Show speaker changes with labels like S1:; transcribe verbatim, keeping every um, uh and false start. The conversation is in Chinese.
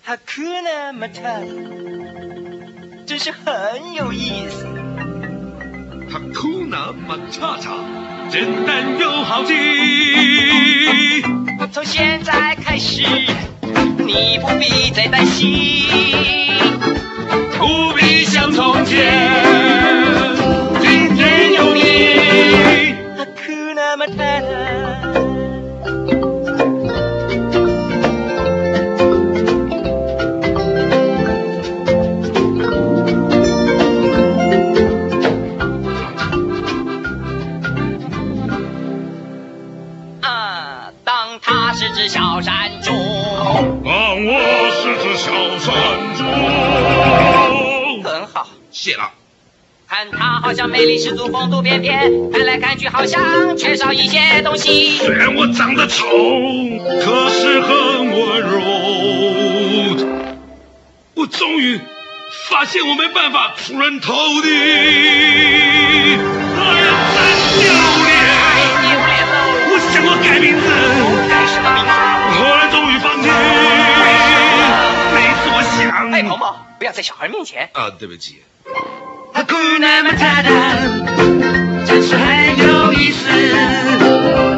S1: Hakuna Matata， 真是很有意思。
S2: Hakuna Matata， 简单又好记。
S1: 从现在开始，你不必再担心，
S2: 不必像从前，今天有你。
S1: Hakuna Matata。他是只小山猪，
S2: 啊，我是只小山猪。
S1: 很好，
S2: 谢了。
S1: 看他好像魅力十足，风度翩翩，看来看去好像缺少一些东西。
S2: 虽然我长得丑，可是很温柔。我终于发现我没办法出人头地。哎呀，真丢脸！
S1: 太丢脸了！
S2: 我想要改名字。
S1: 什么名字？
S2: 后来终于放弃。每次我想，
S1: 哎，鹏鹏，不要在小孩面前
S2: 啊，对不起。
S1: Hakuna Matata， 真是很有意思。